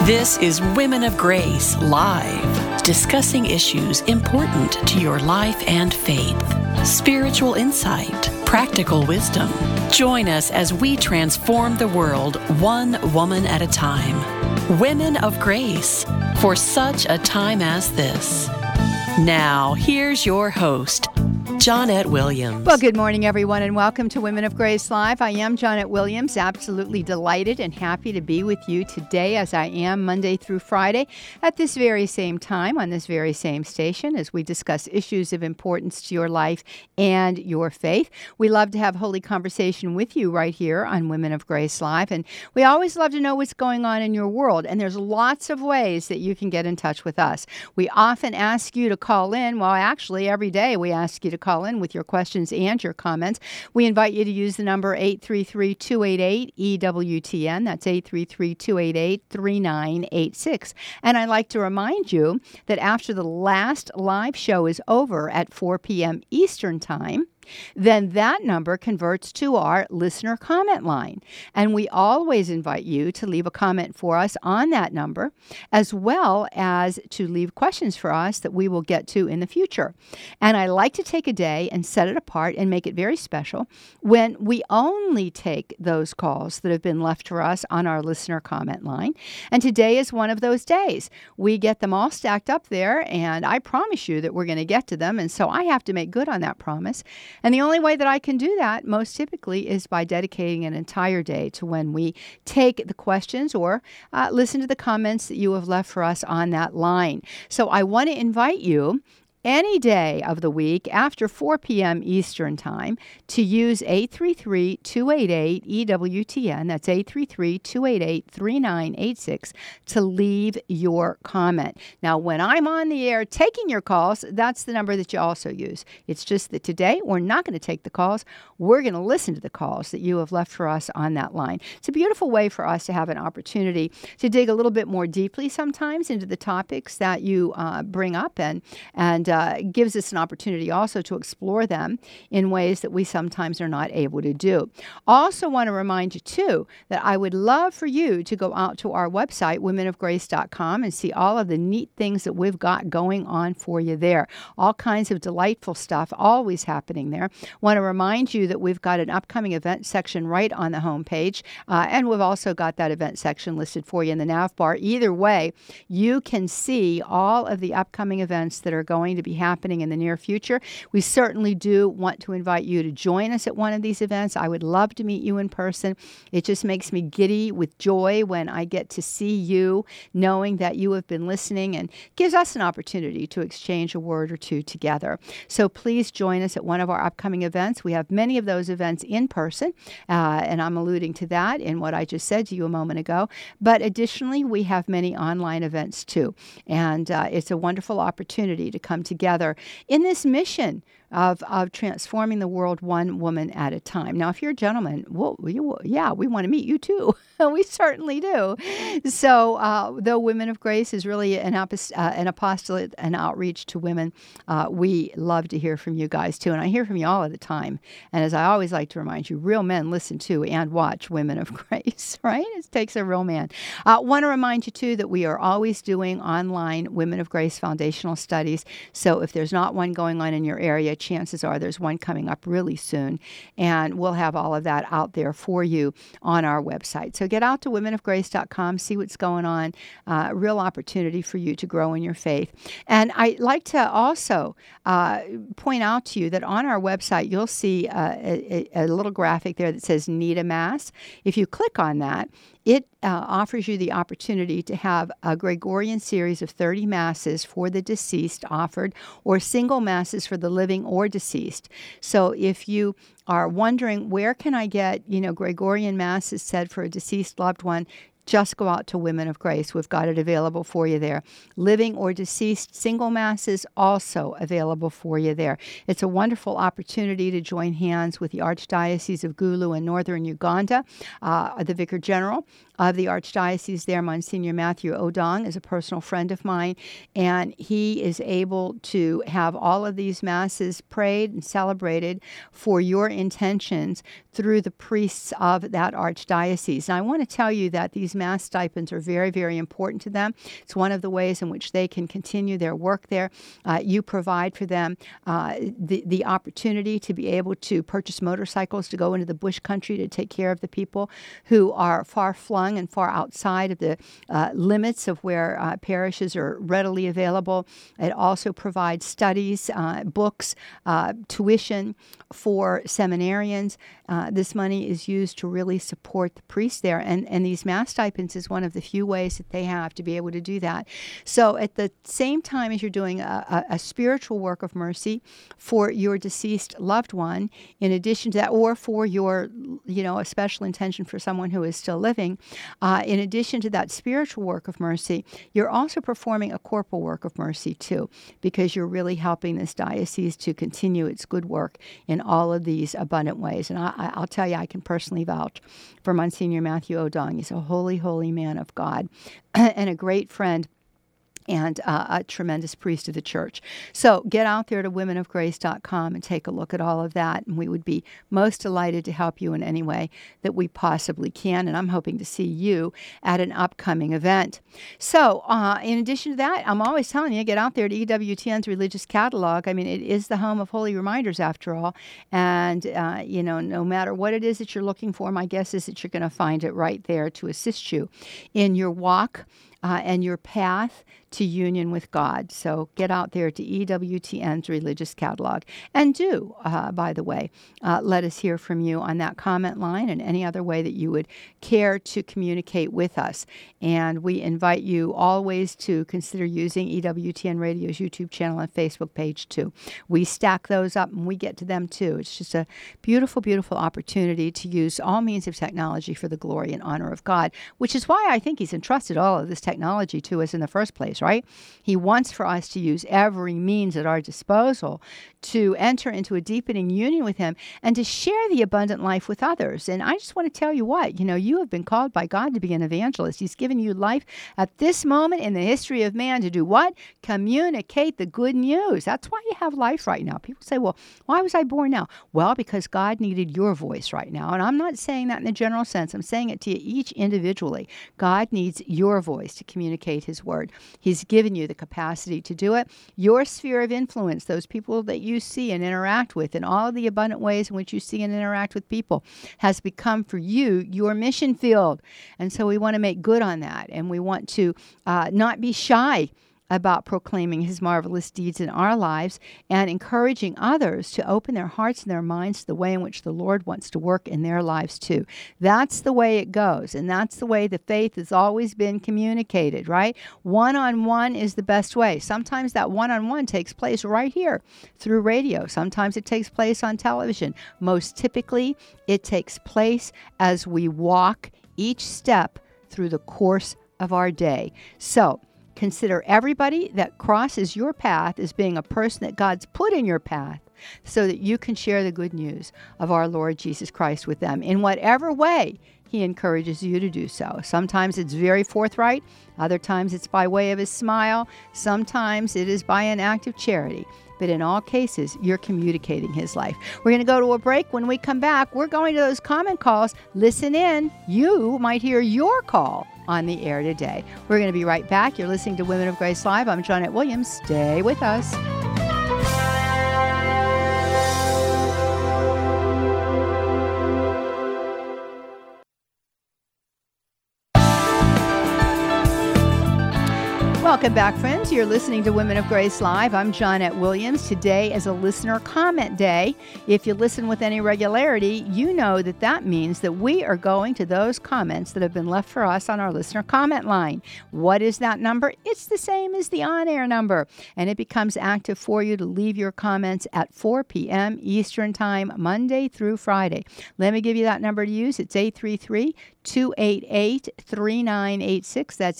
This is Women of Grace Live, discussing issues important to your life and faith. Spiritual insight, practical wisdom. Join us as we transform the world one woman at a time. Women of Grace, for such a time as this. Now, here's your host, Johnette Williams. Well, good morning, everyone, and welcome to Women of Grace Live. I am Johnette Williams, absolutely delighted and happy to be with you today, as I am Monday through Friday at this very same time on this very same station as we discuss issues of importance to your life and your faith. We love to have holy conversation with you right here on Women of Grace Live, and we always love to know what's going on in your world, and there's lots of ways that you can get in touch with us. We often ask you to call in. Well, actually, every day we ask you to call in with your questions and your comments. We invite you to use the number 833-288-EWTN. That's 833-288-3986. And I'd like to remind you that after the last live show is over at 4 p.m. Eastern Time, then that number converts to our listener comment line. And we always invite you to leave a comment for us on that number, as well as to leave questions for us that we will get to in the future. And I like to take a day and set it apart and make it very special when we only take those calls that have been left for us on our listener comment line. And today is one of those days. We get them all stacked up there, and I promise you that we're going to get to them. And so I have to make good on that promise. And the only way that I can do that most typically is by dedicating an entire day to when we take the questions or listen to the comments that you have left for us on that line. So I want to invite you any day of the week after 4 p.m. Eastern Time to use 833-288-EWTN. That's 833-288-3986 to leave your comment. Now, when I'm on the air taking your calls, that's the number that you also use. It's just that today we're not going to take the calls. We're going to listen to the calls that you have left for us on that line. It's a beautiful way for us to have an opportunity to dig a little bit more deeply sometimes into the topics that you bring up and gives us an opportunity also to explore them in ways that we sometimes are not able to do. Also want to remind you, too, that I would love for you to go out to our website, womenofgrace.com, and see all of the neat things that we've got going on for you there. All kinds of delightful stuff always happening there. Want to remind you that we've got an upcoming event section right on the homepage, and we've also got that event section listed for you in the nav bar. Either way, you can see all of the upcoming events that are going to be happening in the near future. We certainly do want to invite you to join us at one of these events. I would love to meet you in person. It just makes me giddy with joy when I get to see you, knowing that you have been listening, and gives us an opportunity to exchange a word or two together. So please join us at one of our upcoming events. We have many of those events in person, and I'm alluding to that in what I just said to you a moment ago. But additionally, we have many online events too. And it's a wonderful opportunity to come together in this mission of transforming the world one woman at a time. Now, if you're a gentleman, we want to meet you too. We certainly do. So, though Women of Grace is really an apostolate and outreach to women, we love to hear from you guys too. And I hear from you all of the time. And as I always like to remind you, real men listen to and watch Women of Grace, right? It takes a real man. Want to remind you too that we are always doing online Women of Grace foundational studies. So if there's not one going on in your area, chances are there's one coming up really soon, and we'll have all of that out there for you on our website. So get out to womenofgrace.com, see what's going on. Real opportunity for you to grow in your faith. And I'd like to also point out to you that on our website, you'll see a little graphic there that says Need a Mass. If you click on that, it offers you the opportunity to have a Gregorian series of 30 masses for the deceased offered, or single masses for the living or deceased. So if you are wondering, where can I get, Gregorian masses said for a deceased loved one, just go out to Women of Grace. We've got it available for you there. Living or deceased single masses also available for you there. It's a wonderful opportunity to join hands with the Archdiocese of Gulu in northern Uganda. The Vicar General of the Archdiocese there, Monsignor Matthew Odong, is a personal friend of mine, and he is able to have all of these masses prayed and celebrated for your intentions through the priests of that Archdiocese. And I want to tell you that these mass stipends are very, very important to them. It's one of the ways in which they can continue their work there. You provide for them the opportunity to be able to purchase motorcycles to go into the bush country to take care of the people who are far flung and far outside of the limits of where parishes are readily available. It also provides studies, books, tuition for seminarians. This money is used to really support the priests there. And these mass stipends is one of the few ways that they have to be able to do that. So at the same time as you're doing a spiritual work of mercy for your deceased loved one, in addition to that, or for your, a special intention for someone who is still living, in addition to that spiritual work of mercy, you're also performing a corporal work of mercy too, because you're really helping this diocese to continue its good work in all of these abundant ways. And I'll tell you, I can personally vouch for Monsignor Matthew O'Dong. He's a holy, holy man of God and a great friend and a tremendous priest of the church. So get out there to womenofgrace.com and take a look at all of that. And we would be most delighted to help you in any way that we possibly can. And I'm hoping to see you at an upcoming event. So in addition to that, I'm always telling you, get out there to EWTN's Religious Catalog. I mean, it is the home of holy reminders after all. And, no matter what it is that you're looking for, my guess is that you're going to find it right there to assist you in your walk and your path to union with God. So get out there to EWTN's Religious Catalog. And do, by the way, let us hear from you on that comment line and any other way that you would care to communicate with us. And we invite you always to consider using EWTN Radio's YouTube channel and Facebook page too. We stack those up and we get to them too. It's just a beautiful, beautiful opportunity to use all means of technology for the glory and honor of God, which is why I think He's entrusted all of this technology to us in the first place, right? He wants for us to use every means at our disposal to enter into a deepening union with Him and to share the abundant life with others. And I just want to tell you what, you have been called by God to be an evangelist. He's given you life at this moment in the history of man to do what? Communicate the good news. That's why you have life right now. People say, well, why was I born now? Well, because God needed your voice right now. And I'm not saying that in the general sense. I'm saying it to you each individually. God needs your voice to communicate His word. He's given you the capacity to do it. Your sphere of influence, those people that you see and interact with, and all of the abundant ways in which you see and interact with people, has become for you your mission field. And so we want to make good on that. And we want to not be shy about proclaiming His marvelous deeds in our lives and encouraging others to open their hearts and their minds to the way in which the Lord wants to work in their lives too. That's the way it goes, and that's the way the faith has always been communicated, right? One-on-one is the best way. Sometimes that one-on-one takes place right here through radio. Sometimes it takes place on television. Most typically, it takes place as we walk each step through the course of our day. So, consider everybody that crosses your path as being a person that God's put in your path so that you can share the good news of our Lord Jesus Christ with them in whatever way He encourages you to do so. Sometimes it's very forthright. Other times it's by way of a smile. Sometimes it is by an act of charity. But in all cases, you're communicating His life. We're going to go to a break. When we come back, we're going to those comment calls. Listen in. You might hear your call on the air today. We're going to be right back. You're listening to Women of Grace Live. I'm Jeanette Williams. Stay with us. Welcome back, friends. You're listening to Women of Grace Live. I'm Jeanette Williams. Today is a listener comment day. If you listen with any regularity, you know that that means that we are going to those comments that have been left for us on our listener comment line. What is that number? It's the same as the on-air number, and it becomes active for you to leave your comments at 4 p.m. Eastern Time, Monday through Friday. Let me give you that number to use. It's 833-288-3986. That's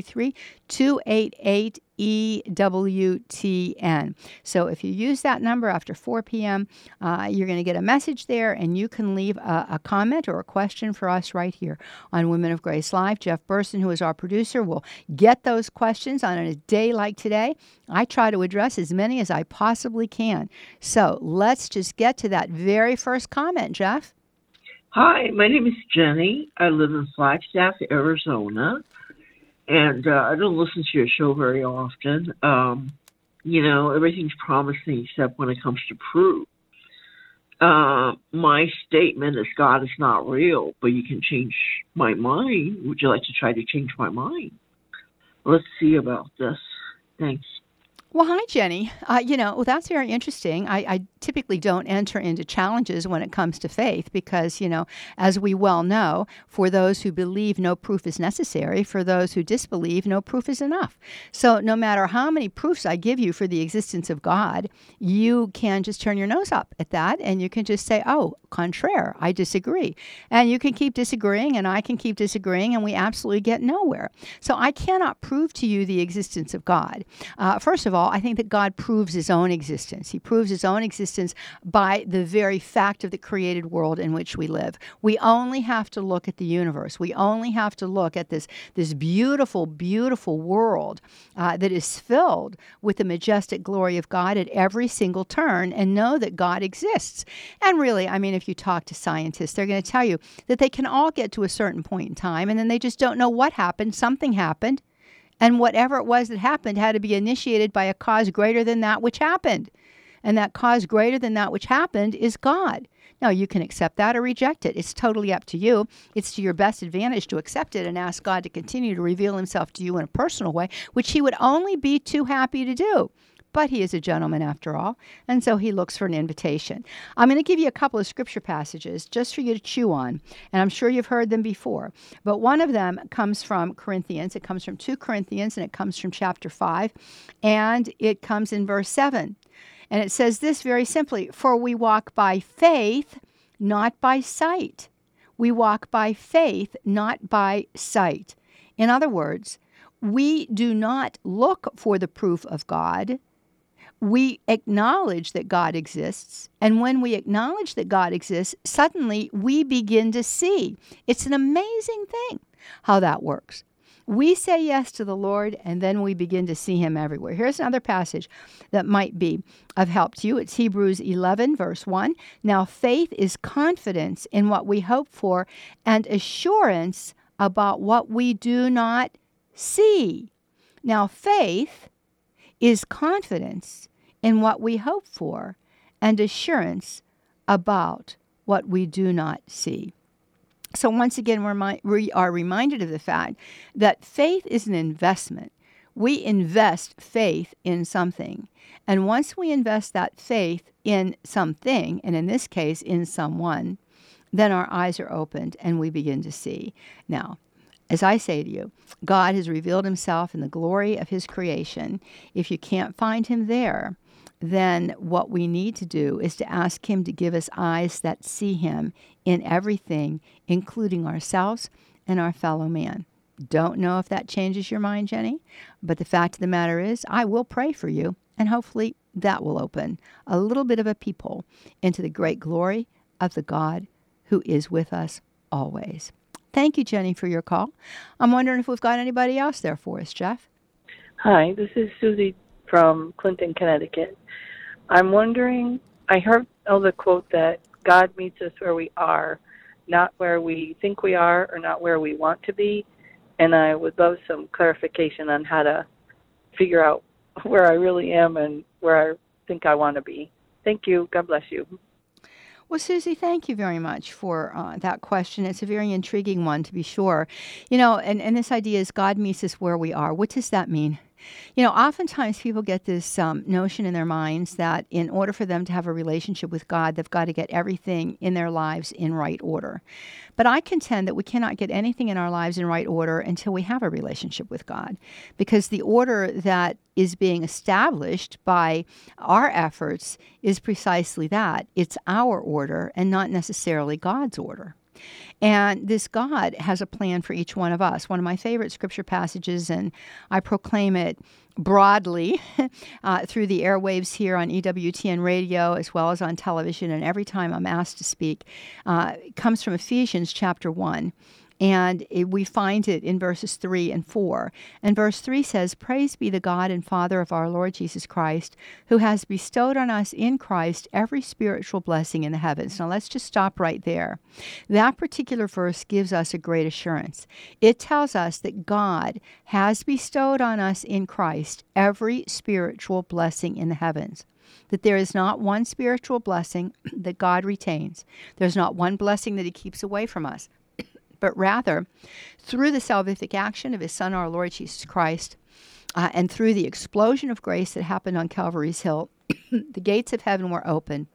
833-288-EWTN. So if you use that number after 4 p.m., you're going to get a message there, and you can leave a comment or a question for us right here on Women of Grace Live. Jeff Burson, who is our producer, will get those questions on a day like today. I try to address as many as I possibly can. So let's just get to that very first comment, Jeff. Hi, my name is Jenny. I live in Flagstaff, Arizona, and I don't listen to your show very often. Everything's promising except when it comes to proof. My statement is God is not real, but you can change my mind. Would you like to try to change my mind? Let's see about this. Thanks. Well, hi, Jenny. That's very interesting. I typically don't enter into challenges when it comes to faith because, as we well know, for those who believe, no proof is necessary. For those who disbelieve, no proof is enough. So no matter how many proofs I give you for the existence of God, you can just turn your nose up at that and you can just say, oh, contraire, I disagree. And you can keep disagreeing and I can keep disagreeing and we absolutely get nowhere. So I cannot prove to you the existence of God. First of all, I think that God proves his own existence. He proves his own existence by the very fact of the created world in which we live. We only have to look at the universe. We only have to look at this beautiful, beautiful world that is filled with the majestic glory of God at every single turn and know that God exists. And really, if you talk to scientists, they're going to tell you that they can all get to a certain point in time and then they just don't know what happened. Something happened. And whatever it was that happened had to be initiated by a cause greater than that which happened. And that cause greater than that which happened is God. Now, you can accept that or reject it. It's totally up to you. It's to your best advantage to accept it and ask God to continue to reveal himself to you in a personal way, which he would only be too happy to do. But he is a gentleman after all, and so he looks for an invitation. I'm going to give you a couple of scripture passages just for you to chew on, and I'm sure you've heard them before. But one of them comes from Corinthians. It comes from 2 Corinthians, and it comes from chapter 5, and it comes in verse 7. And it says this very simply, "For we walk by faith, not by sight. We walk by faith, not by sight." In other words, we do not look for the proof of God. We acknowledge that God exists, and when we acknowledge that God exists, suddenly we begin to see. It's an amazing thing how that works. We say yes to the Lord, and then we begin to see him everywhere. Here's another passage that might be of help to you. It's Hebrews 11, verse 1. "Now faith is confidence in what we hope for and assurance about what we do not see." Now faith is confidence in what we hope for and assurance about what we do not see. So once again, we are reminded of the fact that faith is an investment. We invest faith in something. And once we invest that faith in something, and in this case, in someone, then our eyes are opened and we begin to see. Now, as I say to you, God has revealed himself in the glory of his creation. If you can't find him there, then what we need to do is to ask him to give us eyes that see him in everything, including ourselves and our fellow man. Don't know if that changes your mind, Jenny, but the fact of the matter is I will pray for you, and hopefully that will open a little bit of a peephole into the great glory of the God who is with us always. Thank you, Jenny, for your call. I'm wondering if we've got anybody else there for us, Jeff. Hi, this is Susie from Clinton, Connecticut. I'm wondering, I heard the quote that God meets us where we are, not where we think we are or not where we want to be, and I would love some clarification on how to figure out where I really am and where I think I want to be. Thank you. God bless you. Well, Susie, thank you very much for that question. It's a very intriguing one, to be sure. And this idea is God meets us where we are. What does that mean? Oftentimes people get this notion in their minds that in order for them to have a relationship with God, they've got to get everything in their lives in right order. But I contend that we cannot get anything in our lives in right order until we have a relationship with God, because the order that is being established by our efforts is precisely that. It's our order and not necessarily God's order. And this God has a plan for each one of us. One of my favorite scripture passages, and I proclaim it broadly through the airwaves here on EWTN radio as well as on television, and every time I'm asked to speak, comes from Ephesians chapter 1. And we find it in verses 3 and 4. And verse 3 says, "Praise be the God and Father of our Lord Jesus Christ, who has bestowed on us in Christ every spiritual blessing in the heavens." Now let's just stop right there. That particular verse gives us a great assurance. It tells us that God has bestowed on us in Christ every spiritual blessing in the heavens. That there is not one spiritual blessing that God retains. There's not one blessing that he keeps away from us. But rather, through the salvific action of his Son, our Lord Jesus Christ, and through the explosion of grace that happened on Calvary's Hill, the gates of heaven were open,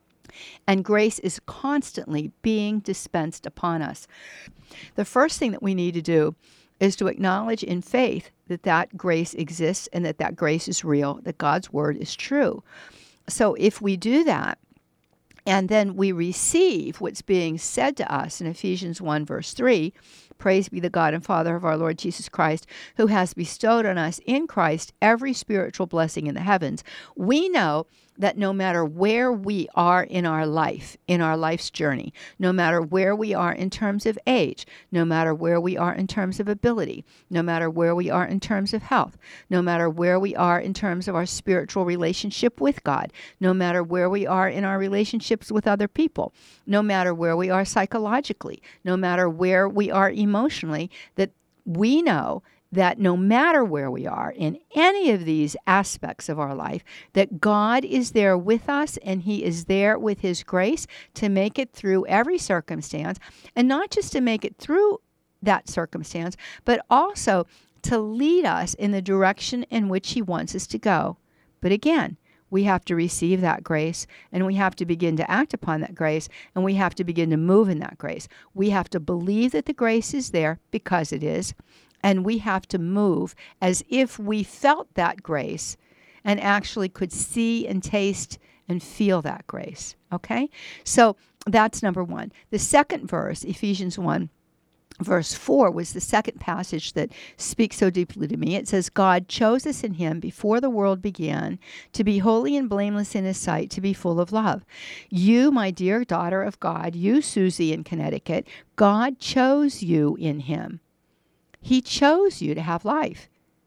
and grace is constantly being dispensed upon us. The first thing that we need to do is to acknowledge in faith that that grace exists and that that grace is real, that God's word is true. So if we do that, and then we receive what's being said to us in Ephesians 1, verse 3, "Praise be the God and Father of our Lord Jesus Christ, who has bestowed on us in Christ every spiritual blessing in the heavens," we know that no matter where we are in our life, in our life's journey, no matter where we are in terms of age, no matter where we are in terms of ability, no matter where we are in terms of health, no matter where we are in terms of our spiritual relationship with God, no matter where we are in our relationships with other people, no matter where we are psychologically, no matter where we are emotionally, that we know that no matter where we are in any of these aspects of our life, that God is there with us, and he is there with his grace to make it through every circumstance, and not just to make it through that circumstance, but also to lead us in the direction in which he wants us to go. But again, we have to receive that grace, and we have to begin to act upon that grace, and we have to begin to move in that grace. We have to believe that the grace is there, because it is, and we have to move as if we felt that grace and actually could see and taste and feel that grace. Okay? So that's number one. The second verse, Ephesians 1, verse 4, was the second passage that speaks so deeply to me. It says, "God chose us in him before the world began to be holy and blameless in his sight, to be full of love." You, my dear daughter of God, you, Susie in Connecticut, God chose you in him. He chose you to have life.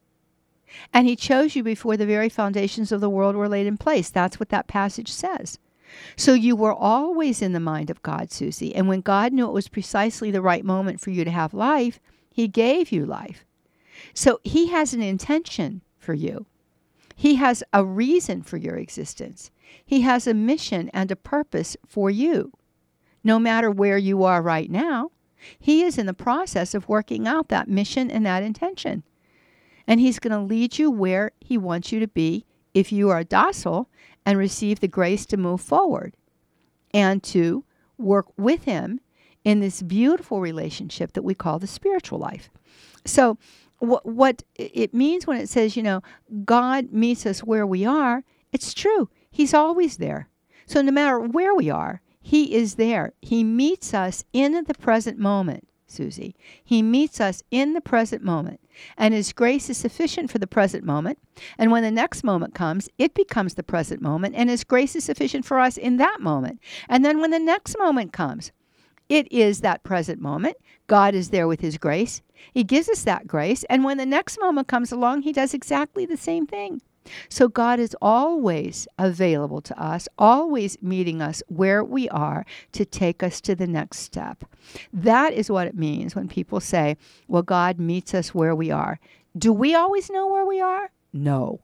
And he chose you before the very foundations of the world were laid in place. That's what that passage says. So you were always in the mind of God, Susie. And when God knew it was precisely the right moment for you to have life, he gave you life. So he has an intention for you. He has a reason for your existence. He has a mission and a purpose for you. No matter where you are right now, he is in the process of working out that mission and that intention. And he's going to lead you where he wants you to be if you are docile and receive the grace to move forward and to work with him in this beautiful relationship that we call the spiritual life. So what it means when it says, God meets us where we are, it's true. He's always there. So no matter where we are, he is there. He meets us in the present moment, Susie. He meets us in the present moment. And his grace is sufficient for the present moment. And when the next moment comes, it becomes the present moment. And his grace is sufficient for us in that moment. And then when the next moment comes, it is that present moment. God is there with his grace. He gives us that grace. And when the next moment comes along, he does exactly the same thing. So God is always available to us, always meeting us where we are to take us to the next step. That is what it means when people say, well, God meets us where we are. Do we always know where we are? No.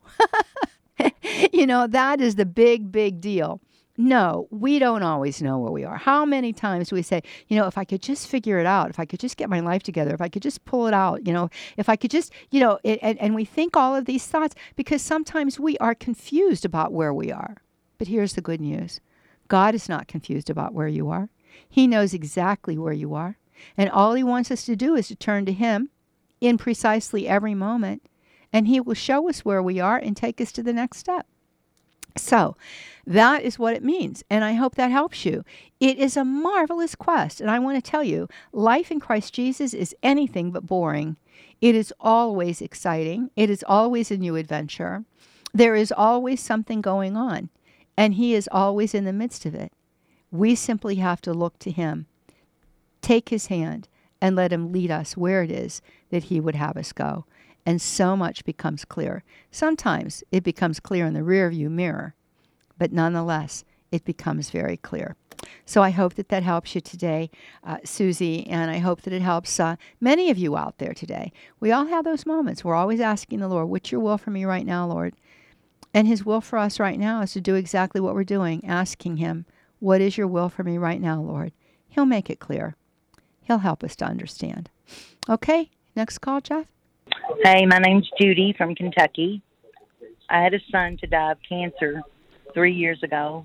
That is the big, big deal. No, we don't always know where we are. How many times do we say, if I could just figure it out, if I could just get my life together, if I could just pull it out, if I could just, and we think all of these thoughts because sometimes we are confused about where we are. But here's the good news. God is not confused about where you are. He knows exactly where you are. And all he wants us to do is to turn to him in precisely every moment, and he will show us where we are and take us to the next step. So that is what it means, and I hope that helps you. It is a marvelous quest, and I want to tell you, life in Christ Jesus is anything but boring. It is always exciting. It is always a new adventure. There is always something going on, and he is always in the midst of it. We simply have to look to him, take his hand, and let him lead us where it is that he would have us go. And so much becomes clear. Sometimes it becomes clear in the rearview mirror, but nonetheless, it becomes very clear. So I hope that that helps you today, Susie, and I hope that it helps many of you out there today. We all have those moments. We're always asking the Lord, what's your will for me right now, Lord? And his will for us right now is to do exactly what we're doing, asking him, what is your will for me right now, Lord? He'll make it clear. He'll help us to understand. Okay, next call, Jeff. Hey, my name's Judy from Kentucky. I had a son to die of cancer 3 years ago.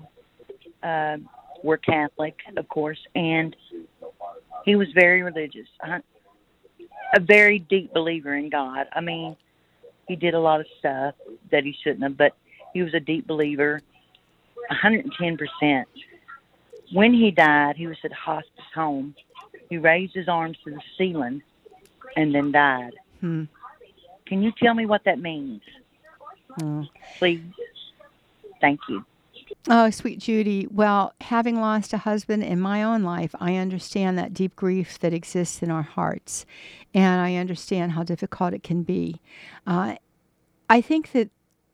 We're Catholic, of course, and he was very religious, a very deep believer in God. I mean, he did a lot of stuff that he shouldn't have, but he was a deep believer, 110%. When he died, he was at hospice home. He raised his arms to the ceiling and then died. Can you tell me what that means? Please. Thank you. Oh, sweet Judy. Well, having lost a husband in my own life, I understand that deep grief that exists in our hearts. And I understand how difficult it can be. I think that,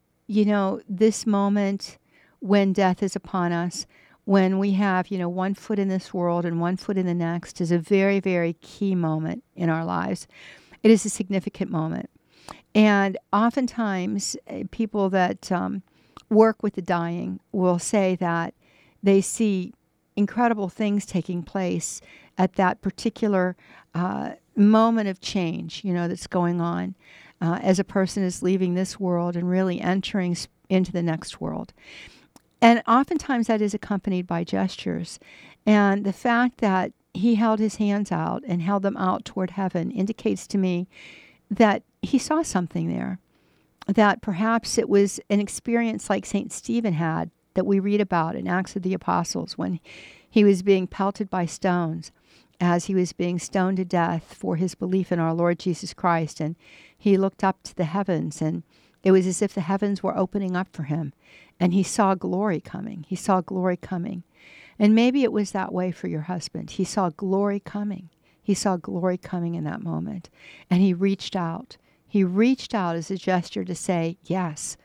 this moment when death is upon us, when we have, one foot in this world and one foot in the next, is a very, very key moment in our lives. It is a significant moment. And oftentimes, people that work with the dying will say that they see incredible things taking place at that particular moment of change, that's going on as a person is leaving this world and really entering into the next world. And oftentimes that is accompanied by gestures. And the fact that he held his hands out and held them out toward heaven indicates to me that he saw something there, that perhaps it was an experience like St. Stephen had that we read about in Acts of the Apostles when he was being pelted by stones as he was being stoned to death for his belief in our Lord Jesus Christ. And he looked up to the heavens, and it was as if the heavens were opening up for him, and he saw glory coming. He saw glory coming. And maybe it was that way for your husband. He saw glory coming. He saw glory coming in that moment. And he reached out. He reached out as a gesture to say yes.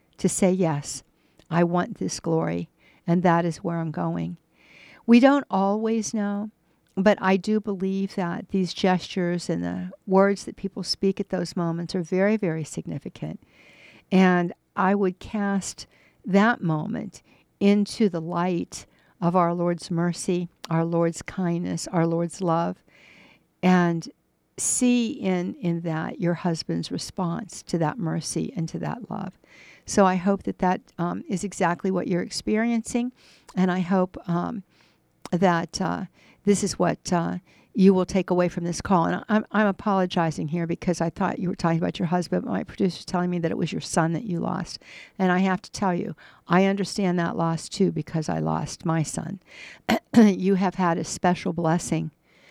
I want this glory, and that is where I'm going. We don't always know, but I do believe that these gestures and the words that people speak at those moments are very, very significant. And I would cast that moment into the light of our Lord's mercy, our Lord's kindness, our Lord's love, and see in that your husband's response to that mercy and to that love. So I hope that is exactly what you're experiencing, and I hope that this is what you will take away from this call. And I'm apologizing here because I thought you were talking about your husband, but my producer's telling me that it was your son that you lost. And I have to tell you, I understand that loss too because I lost my son. You have had a special blessing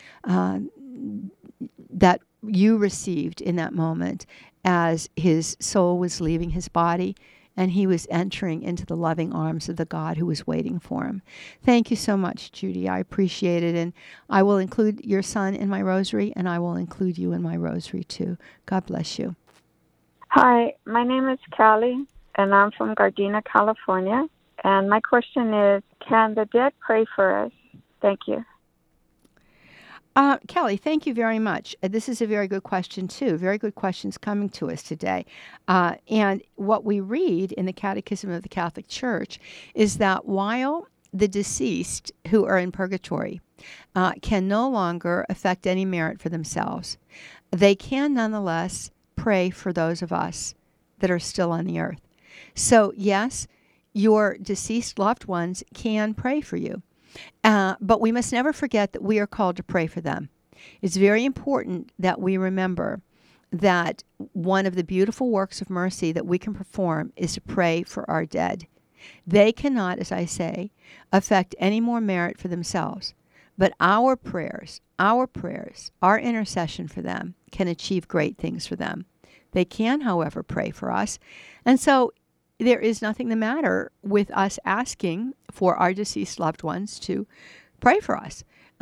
that you received in that moment as his soul was leaving his body and he was entering into the loving arms of the God who was waiting for him. Thank you so much, Judy. I appreciate it. And I will include your son in my rosary, and I will include you in my rosary too. God bless you. Hi, my name is Callie, and I'm from Gardena, California. And my question is, can the dead pray for us? Thank you. Kelly, thank you very much. This is a very good question, too. Very good questions coming to us today. And what we read in the Catechism of the Catholic Church is that while the deceased who are in purgatory can no longer affect any merit for themselves, they can nonetheless pray for those of us that are still on the earth. So, yes, your deceased loved ones can pray for you. But we must never forget that we are called to pray for them. It's very important that we remember that one of the beautiful works of mercy that we can perform is to pray for our dead. They cannot, as I say, affect any more merit for themselves. But our prayers, our intercession for them can achieve great things for them. They can, however, pray for us. And so there is nothing the matter with us asking for our deceased loved ones to pray for us.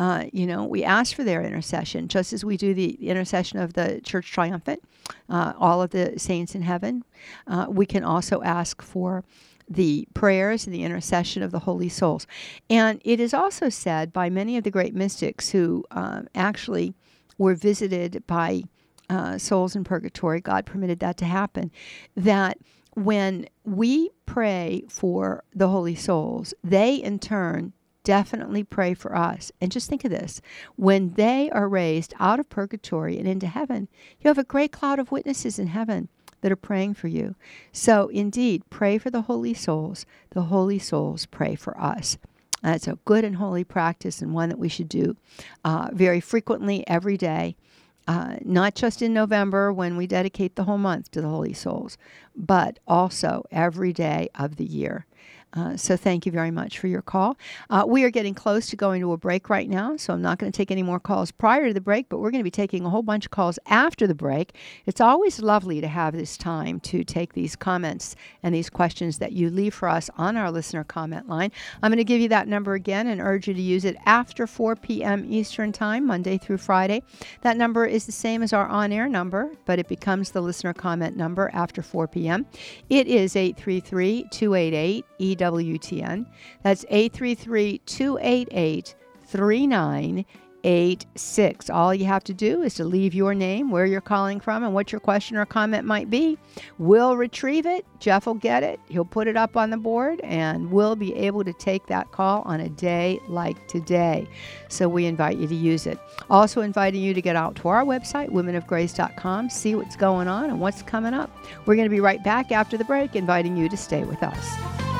we ask for their intercession, just as we do the intercession of the Church Triumphant, all of the saints in heaven. We can also ask for the prayers and the intercession of the holy souls. And it is also said by many of the great mystics who actually were visited by souls in purgatory, God permitted that to happen, that when we pray for the holy souls, they in turn definitely pray for us. And just think of this. When they are raised out of purgatory and into heaven, you have a great cloud of witnesses in heaven that are praying for you. So indeed, pray for the holy souls. The holy souls pray for us. That's a good and holy practice, and one that we should do very frequently every day. Not just in November when we dedicate the whole month to the holy souls, but also every day of the year. So thank you very much for your call. We are getting close to going to a break right now, so I'm not going to take any more calls prior to the break, but we're going to be taking a whole bunch of calls after the break. It's always lovely to have this time to take these comments and these questions that you leave for us on our listener comment line. I'm going to give you that number again and urge you to use it after 4 p.m. Eastern Time, Monday through Friday. That number is the same as our on-air number, but it becomes the listener comment number after 4 p.m. It is 833-288-EWTN. That's 833-288-3986. All you have to do is to leave your name, where you're calling from, and what your question or comment might be. We'll retrieve it. Jeff will get it. He'll put it up on the board, and we'll be able to take that call on a day like today. So we invite you to use it. Also inviting you to get out to our website, womenofgrace.com, see what's going on and what's coming up. We're going to be right back after the break, inviting you to stay with us.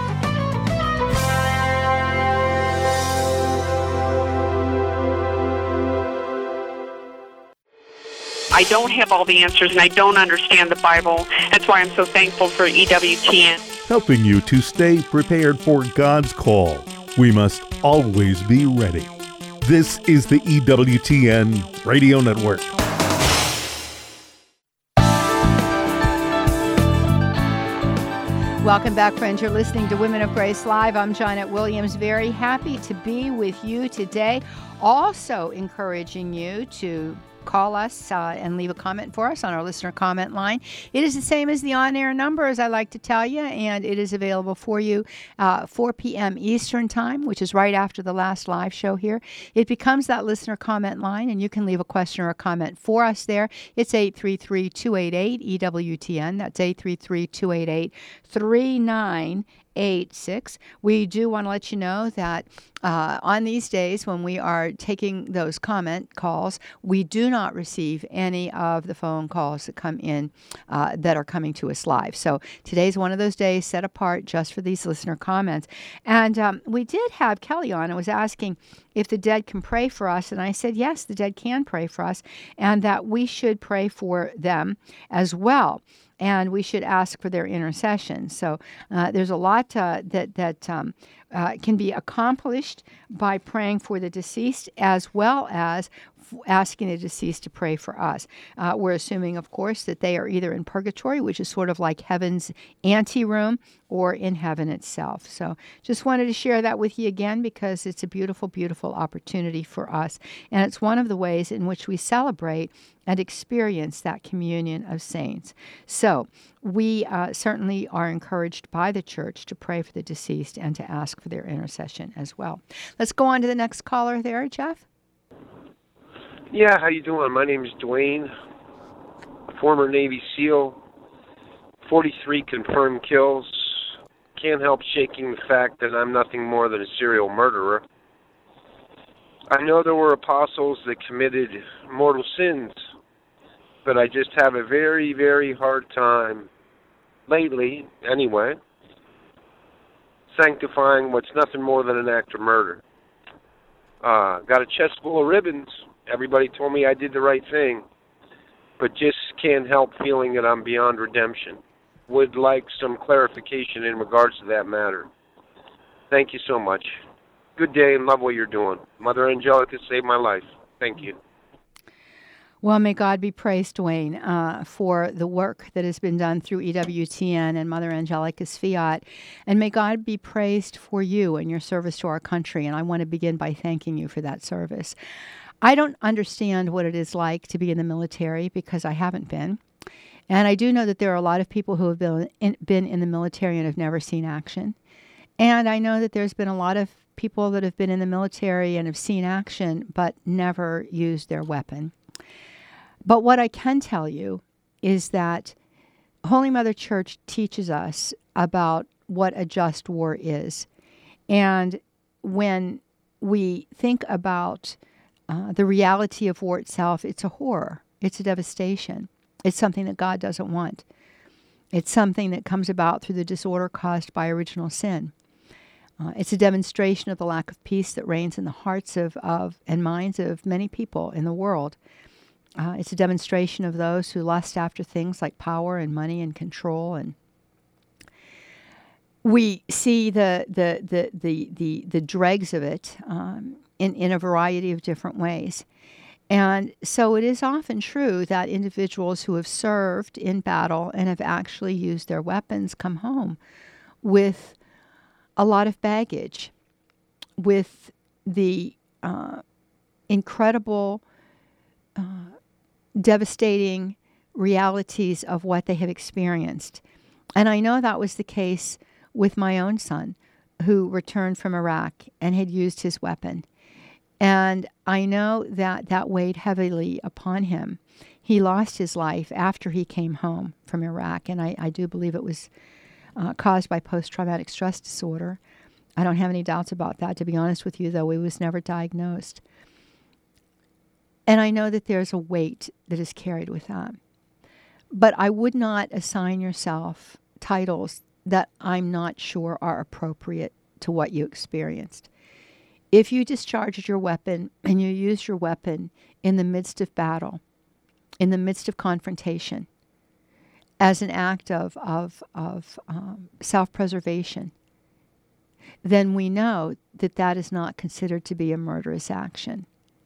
I don't have all the answers, and I don't understand the Bible. That's why I'm so thankful for EWTN. Helping you to stay prepared for God's call. We must always be ready. This is the EWTN Radio Network. Welcome back, friends. You're listening to Women of Grace Live. I'm Janet Williams. Very happy to be with you today. Also encouraging you to call us and leave a comment for us on our listener comment line. It is the same as the on-air number, as I like to tell you, and it is available for you 4 p.m. Eastern Time, which is right after the last live show here. It becomes that listener comment line, and you can leave a question or a comment for us there. It's 833-288-EWTN. That's 833-288-3986. We do want to let you know that on these days when we are taking those comment calls, we do not receive any of the phone calls that come in that are coming to us live. So today's one of those days set apart just for these listener comments. And we did have Kelly on and was asking if the dead can pray for us. And I said, yes, the dead can pray for us, and that we should pray for them as well. And we should ask for their intercession. So there's a lot that can be accomplished by praying for the deceased, as well as asking the deceased to pray for us. We're assuming, of course, that they are either in purgatory, which is sort of like heaven's anteroom, or in heaven itself. So just wanted to share that with you again, because it's a beautiful, beautiful opportunity for us. And it's one of the ways in which we celebrate and experience that communion of saints. So we certainly are encouraged by the church to pray for the deceased and to ask for their intercession as well. Let's go on to the next caller there, Jeff. Yeah, how you doing? My name is Dwayne, former Navy SEAL, 43 confirmed kills. Can't help shaking the fact that I'm nothing more than a serial murderer. I know there were apostles that committed mortal sins, but I just have a very, very hard time, lately anyway, sanctifying what's nothing more than an act of murder. Got a chest full of ribbons. Everybody told me I did the right thing, but just can't help feeling that I'm beyond redemption. Would like some clarification in regards to that matter. Thank you so much. Good day and love what you're doing. Mother Angelica saved my life. Thank you. Well, may God be praised, Dwayne, for the work that has been done through EWTN and Mother Angelica's Fiat. And may God be praised for you and your service to our country. And I want to begin by thanking you for that service. I don't understand what it is like to be in the military because I haven't been. And I do know that there are a lot of people who have been in the military and have never seen action. And I know that there's been a lot of people that have been in the military and have seen action but never used their weapon. But what I can tell you is that Holy Mother Church teaches us about what a just war is. And when we think about the reality of war itself, it's a horror. It's a devastation. It's something that God doesn't want. It's something that comes about through the disorder caused by original sin. It's a demonstration of the lack of peace that reigns in the hearts of and minds of many people in the world. It's a demonstration of those who lust after things like power and money and control, and we see the dregs of it in a variety of different ways. And so it is often true that individuals who have served in battle and have actually used their weapons come home with a lot of baggage, with the incredible devastating realities of what they have experienced. And I know that was the case with my own son, who returned from Iraq and had used his weapon. And I know that that weighed heavily upon him. He lost his life after he came home from Iraq, and I do believe it was caused by post-traumatic stress disorder. I don't have any doubts about that, to be honest with you, though he was never diagnosed. And I know that there's a weight that is carried with that. But I would not assign yourself titles that I'm not sure are appropriate to what you experienced. If you discharged your weapon and you used your weapon in the midst of battle, in the midst of confrontation, as an act of self-preservation, then we know that that is not considered to be a murderous action.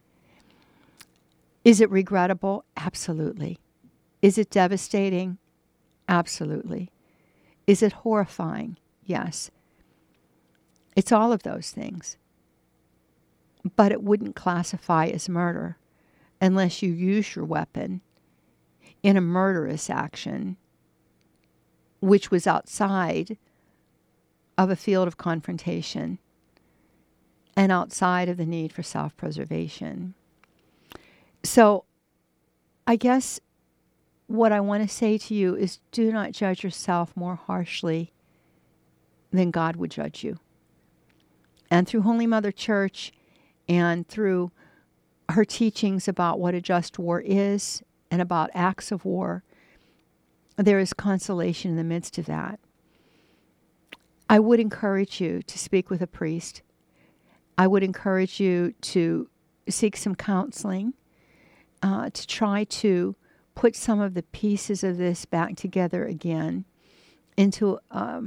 Is it regrettable? Absolutely. Is it devastating? Absolutely. Is it horrifying? Yes. It's all of those things. But it wouldn't classify as murder unless you use your weapon in a murderous action, which was outside of a field of confrontation and outside of the need for self-preservation. So I guess what I want to say to you is do not judge yourself more harshly than God would judge you. And through Holy Mother Church and through her teachings about what a just war is and about acts of war, there is consolation in the midst of that. I would encourage you to speak with a priest. I would encourage you to seek some counseling, to try to put some of the pieces of this back together again into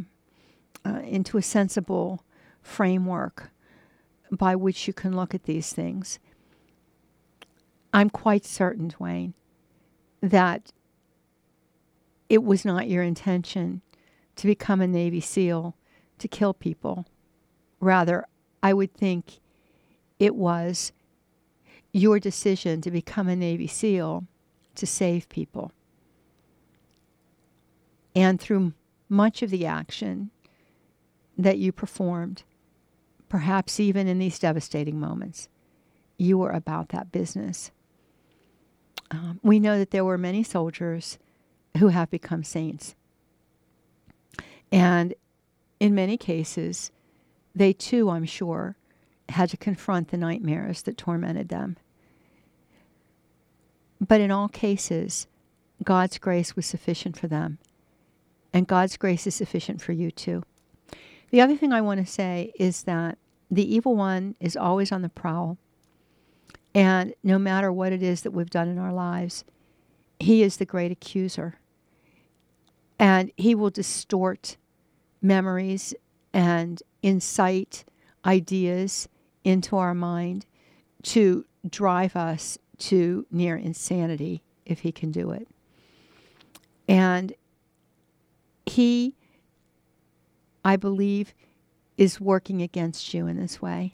a sensible framework by which you can look at these things. I'm quite certain, Dwayne, that it was not your intention to become a Navy SEAL to kill people. Rather, I would think it was your decision to become a Navy SEAL to save people. And through much of the action that you performed, perhaps even in these devastating moments, you were about that business. We know that there were many soldiers who have become saints. And in many cases, they too, I'm sure, had to confront the nightmares that tormented them. But in all cases, God's grace was sufficient for them. And God's grace is sufficient for you too. The other thing I want to say is that the evil one is always on the prowl. And no matter what it is that we've done in our lives, he is the great accuser. And he will distort memories and incite ideas into our mind to drive us to near insanity if he can do it. And he, I believe, is working against you in this way.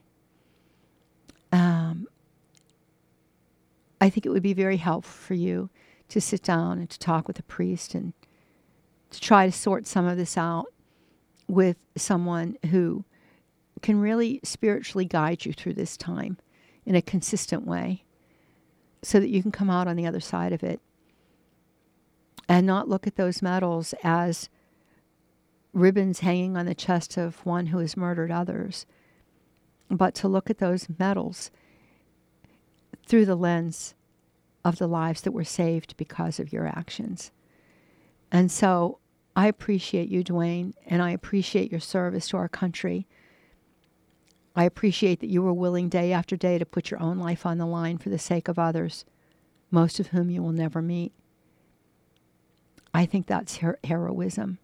I think it would be very helpful for you to sit down and to talk with a priest and to try to sort some of this out with someone who can really spiritually guide you through this time in a consistent way so that you can come out on the other side of it and not look at those medals as ribbons hanging on the chest of one who has murdered others, but to look at those medals through the lens of the lives that were saved because of your actions. And so I appreciate you, Dwayne, and I appreciate your service to our country. I appreciate that you were willing day after day to put your own life on the line for the sake of others, most of whom you will never meet. I think that's heroism.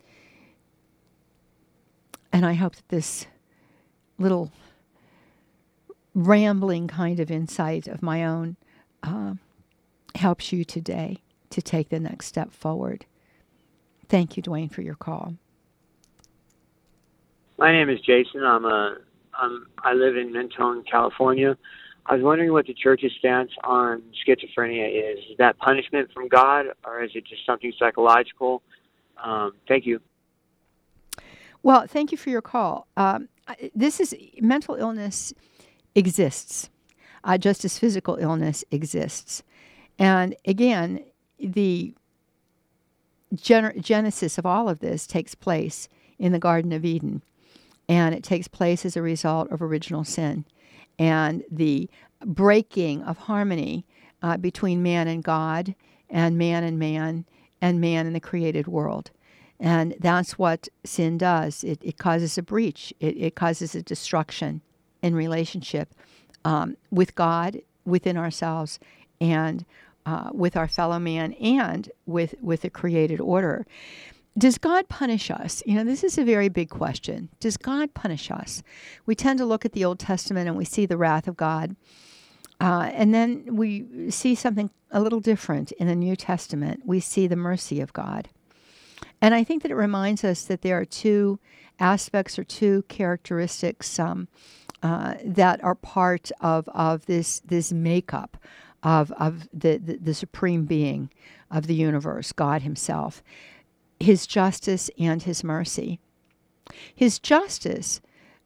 And I hope that this little rambling kind of insight of my own helps you today to take the next step forward. Thank you, Dwayne, for your call. My name is Jason. I live in Mentone, California. I was wondering what the church's stance on schizophrenia is. Is that punishment from God, or is it just something psychological? Thank you. Well, thank you for your call. Mental illness exists, just as physical illness exists. And again, the genesis of all of this takes place in the Garden of Eden. And it takes place as a result of original sin and the breaking of harmony between man and God, and man and man, and man in the created world. And that's what sin does. It causes a breach. It causes a destruction in relationship with God, within ourselves, and with our fellow man, and with the created order. Does God punish us? This is a very big question. Does God punish us? We tend to look at the Old Testament and we see the wrath of God. And then we see something a little different in the New Testament. We see the mercy of God. And I think that it reminds us that there are two aspects or two characteristics that are part of this makeup of the supreme being of the universe, God himself. His justice and his mercy. His justice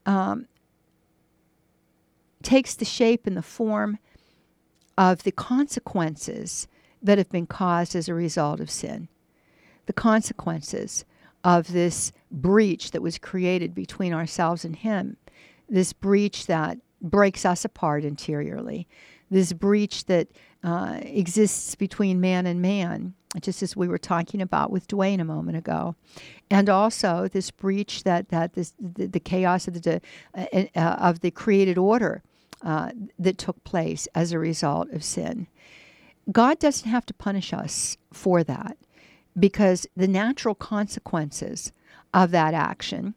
takes the shape and the form of the consequences that have been caused as a result of sin. The consequences of this breach that was created between ourselves and him. This breach that breaks us apart interiorly. This breach that exists between man and man, just as we were talking about with Dwayne a moment ago. And also this breach the chaos of the created order that took place as a result of sin. God doesn't have to punish us for that, because the natural consequences of that action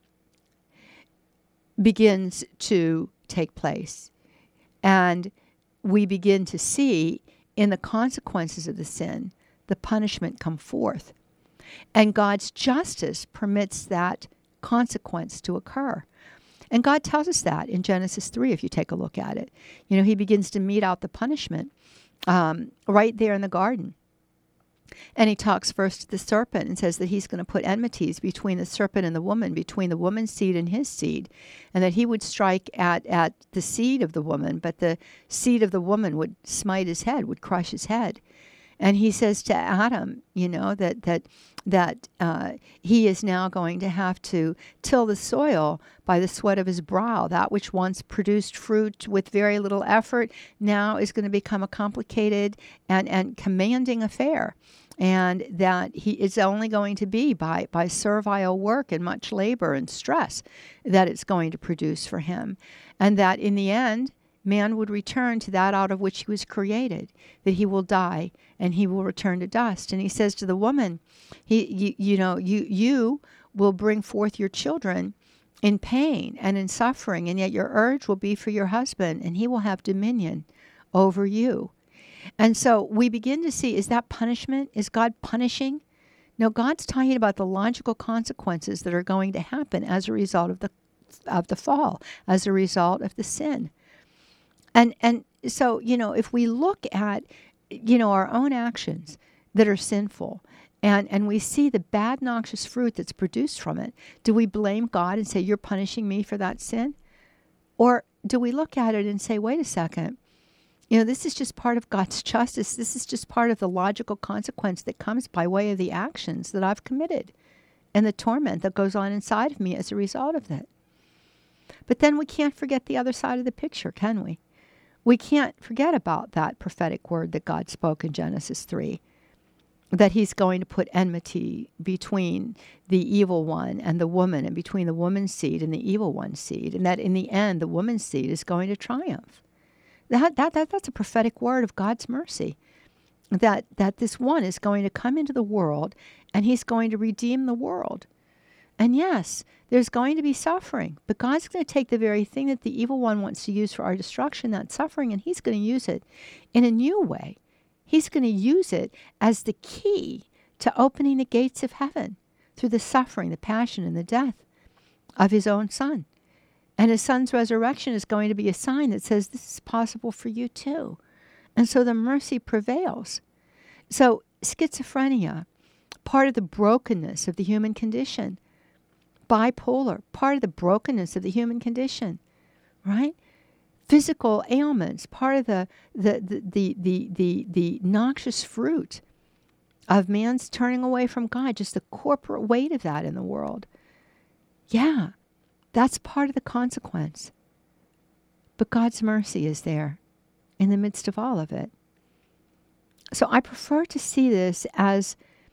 begins to take place. And we begin to see in the consequences of the sin, the punishment come forth. And God's justice permits that consequence to occur. And God tells us that in Genesis 3, if you take a look at it. He begins to mete out the punishment right there in the garden. And he talks first to the serpent and says that he's going to put enmities between the serpent and the woman, between the woman's seed and his seed, and that he would strike at the seed of the woman, but the seed of the woman would smite his head, would crush his head. And he says to Adam, that he is now going to have to till the soil by the sweat of his brow. That which once produced fruit with very little effort now is going to become a complicated and commanding affair. And that he is only going to be by servile work and much labor and stress that it's going to produce for him. And that in the end, man would return to that out of which he was created, that he will die and he will return to dust. And he says to the woman, you will bring forth your children in pain and in suffering, and yet your urge will be for your husband, and he will have dominion over you. And so we begin to see, is that punishment? Is God punishing? No, God's talking about the logical consequences that are going to happen as a result of the fall, as a result of the sin. And so, if we look at, our own actions that are sinful, and we see the bad, noxious fruit that's produced from it, do we blame God and say, you're punishing me for that sin? Or do we look at it and say, wait a second, this is just part of God's justice. This is just part of the logical consequence that comes by way of the actions that I've committed and the torment that goes on inside of me as a result of that. But then we can't forget the other side of the picture, can we? We can't forget about that prophetic word that God spoke in Genesis 3, that he's going to put enmity between the evil one and the woman, and between the woman's seed and the evil one's seed, and that in the end, the woman's seed is going to triumph. That's a prophetic word of God's mercy, that this one is going to come into the world, and he's going to redeem the world. And yes, there's going to be suffering, but God's going to take the very thing that the evil one wants to use for our destruction, that suffering, and he's going to use it in a new way. He's going to use it as the key to opening the gates of heaven through the suffering, the passion, and the death of his own son. And his son's resurrection is going to be a sign that says this is possible for you too. And so the mercy prevails. So schizophrenia, part of the brokenness of the human condition. Bipolar, part of the brokenness of the human condition, right? Physical ailments, part of the noxious fruit of man's turning away from God, just the corporate weight of that in the world. Yeah, that's part of the consequence. But God's mercy is there in the midst of all of it. So I prefer to see this as,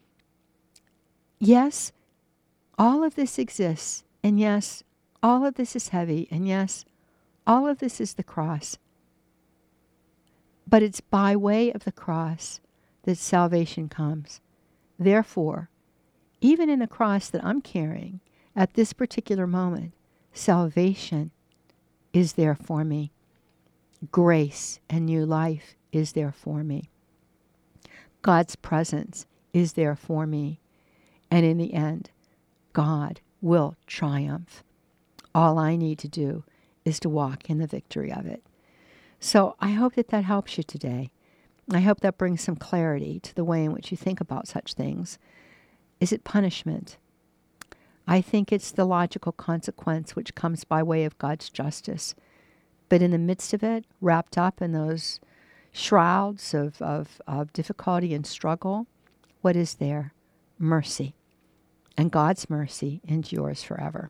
yes, all of this exists, and yes, all of this is heavy, and yes, all of this is the cross. But it's by way of the cross that salvation comes. Therefore, even in the cross that I'm carrying at this particular moment, salvation is there for me. Grace and new life is there for me. God's presence is there for me. And in the end, God will triumph. All I need to do is to walk in the victory of it. So I hope that helps you today. I hope that brings some clarity to the way in which you think about such things. Is it punishment? I think it's the logical consequence which comes by way of God's justice. But in the midst of it, wrapped up in those shrouds of difficulty and struggle, what is there? Mercy. And God's mercy endures forever.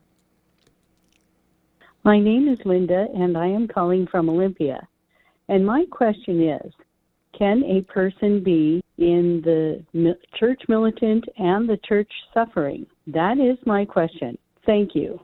My name is Linda, and I am calling from Olympia. And my question is, can a person be in the church militant and the church suffering? That is my question. Thank you.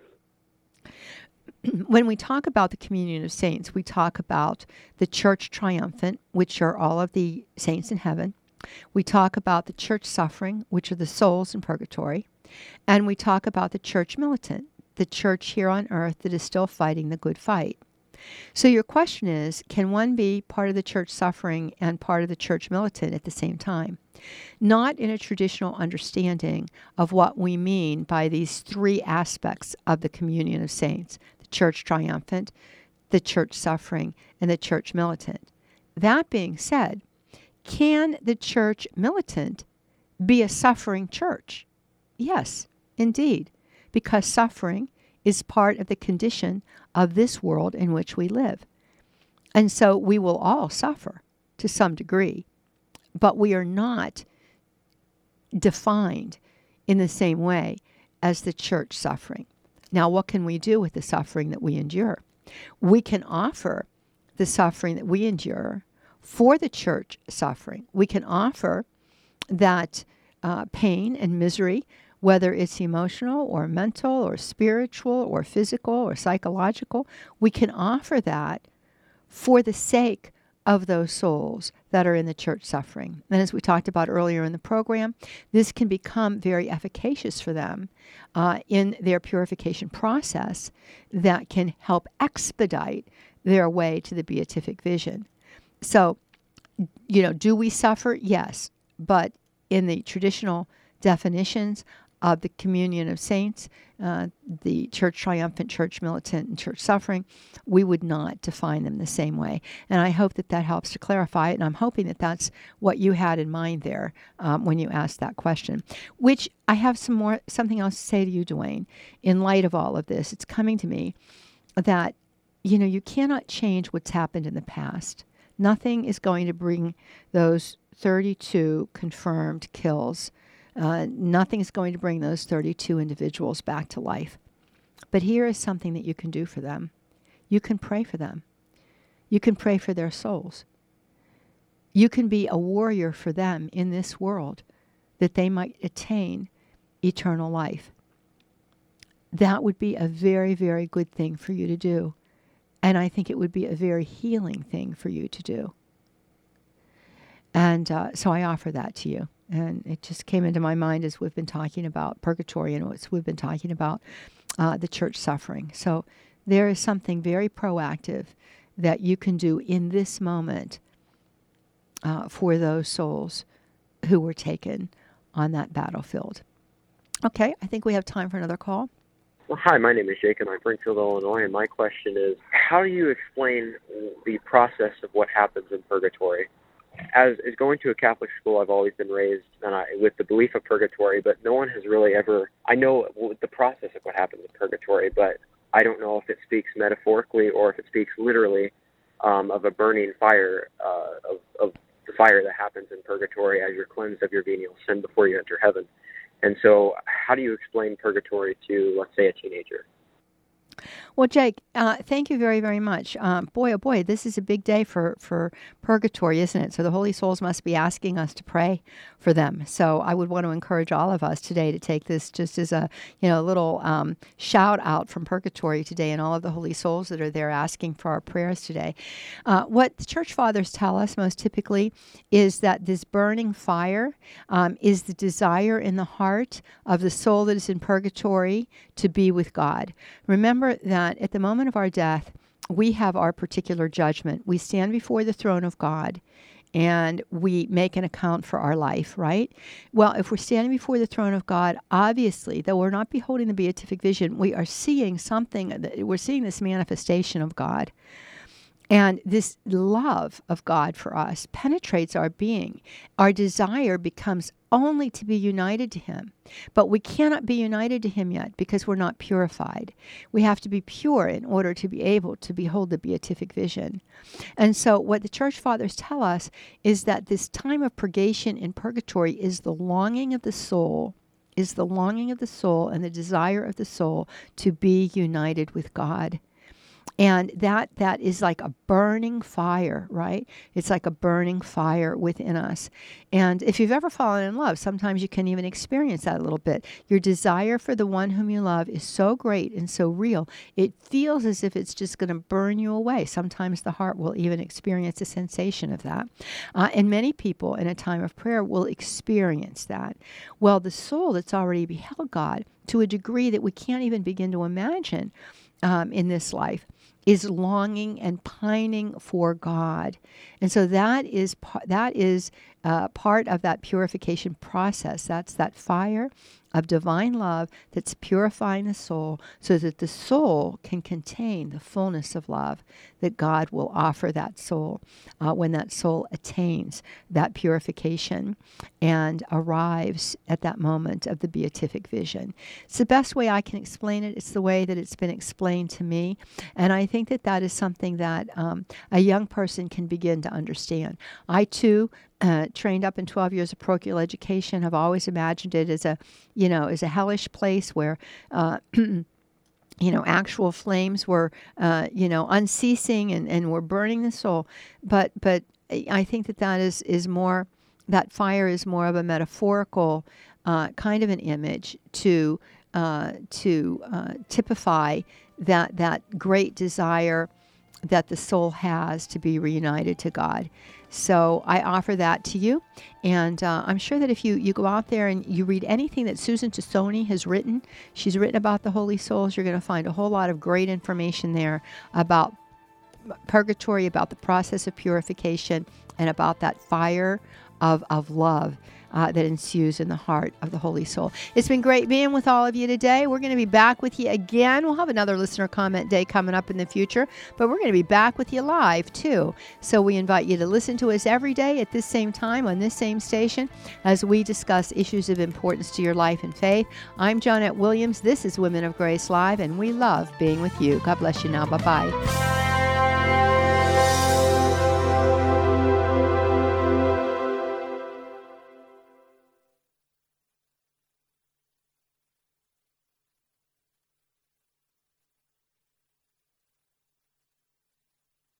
When we talk about the communion of saints, we talk about the church triumphant, which are all of the saints in heaven. We talk about the church suffering, which are the souls in purgatory. And we talk about the church militant, the church here on earth that is still fighting the good fight. So your question is, can one be part of the church suffering and part of the church militant at the same time? Not in a traditional understanding of what we mean by these three aspects of the communion of saints, the church triumphant, the church suffering, and the church militant. That being said, can the church militant be a suffering church? Yes, indeed, because suffering is part of the condition of this world in which we live. And so we will all suffer to some degree, but we are not defined in the same way as the church suffering. Now, what can we do with the suffering that we endure? We can offer the suffering that we endure for the church suffering. We can offer that pain and misery, whether it's emotional or mental or spiritual or physical or psychological, we can offer that for the sake of those souls that are in the church suffering. And as we talked about earlier in the program, this can become very efficacious for them in their purification process that can help expedite their way to the beatific vision. So do we suffer? Yes. But in the traditional definitions of the communion of saints, the church triumphant, church militant, and church suffering, we would not define them the same way. And I hope that helps to clarify it. And I'm hoping that that's what you had in mind there when you asked that question, which I have something else to say to you, Dwayne. In light of all of this, it's coming to me that, you cannot change what's happened in the past. Nothing is going to bring those 32 confirmed kills. Nothing is going to bring those 32 individuals back to life. But here is something that you can do for them. You can pray for them. You can pray for their souls. You can be a warrior for them in this world that they might attain eternal life. That would be a very, very good thing for you to do. And I think it would be a very healing thing for you to do. And so I offer that to you. And it just came into my mind as we've been talking about purgatory and as we've been talking about the church suffering. So there is something very proactive that you can do in this moment for those souls who were taken on that battlefield. Okay, I think we have time for another call. Well, hi, my name is Jake, and I'm Springfield, Illinois, and my question is, how do you explain the process of what happens in purgatory? As going to a Catholic school, I've always been raised with the belief of purgatory, but no one has really ever, I know the process of what happens in purgatory, but I don't know if it speaks metaphorically or if it speaks literally of a burning fire, of the fire that happens in purgatory as you're cleansed of your venial sin before you enter heaven. And so how do you explain purgatory to, let's say, a teenager? Well, Jake, thank you very, very much. Boy, oh boy, this is a big day for purgatory, isn't it? So the Holy Souls must be asking us to pray for them. So I would want to encourage all of us today to take this just as a little shout out from purgatory today, and all of the Holy Souls that are there asking for our prayers today. What the Church Fathers tell us most typically is that this burning fire is the desire in the heart of the soul that is in purgatory to be with God. Remember that at the moment of our death, we have our particular judgment. We stand before the throne of God and we make an account for our life, right? Well, if we're standing before the throne of God, obviously, though we're not beholding the beatific vision, we are seeing something, we're seeing this manifestation of God. And this love of God for us penetrates our being. Our desire becomes only to be united to Him. But we cannot be united to Him yet because we're not purified. We have to be pure in order to be able to behold the beatific vision. And so what the Church Fathers tell us is that this time of purgation in purgatory is the longing of the soul, and the desire of the soul to be united with God. And that is like a burning fire, right? It's like a burning fire within us. And if you've ever fallen in love, sometimes you can even experience that a little bit. Your desire for the one whom you love is so great and so real, it feels as if it's just going to burn you away. Sometimes the heart will even experience a sensation of that. And many people in a time of prayer will experience that. Well, the soul that's already beheld God to a degree that we can't even begin to imagine in this life is longing and pining for God. And so that is part of that purification process. That's that fire of divine love that's purifying the soul so that the soul can contain the fullness of love that God will offer that soul when that soul attains that purification and arrives at that moment of the beatific vision. It's the best way I can explain it. It's the way that it's been explained to me. And I think that is something that a young person can begin to understand. I, too, trained up in 12 years of parochial education, have always imagined it as a hellish place where, actual flames were, unceasing and were burning the soul. But I think that is more, that fire is more of a metaphorical kind of an image to typify that great desire that the soul has to be reunited to God. So I offer that to you. And I'm sure that if you go out there and you read anything that Susan Tassoni has written, she's written about the Holy Souls, you're going to find a whole lot of great information there about purgatory, about the process of purification, and about that fire of love that ensues in the heart of the Holy Soul. It's been great being with all of you today. We're going to be back with you again. We'll have another listener comment day coming up in the future, but we're going to be back with you live too. So we invite you to listen to us every day at this same time on this same station as we discuss issues of importance to your life and faith. I'm Johnette Williams. This is Women of Grace Live, and we love being with you. God bless you now. Bye-bye.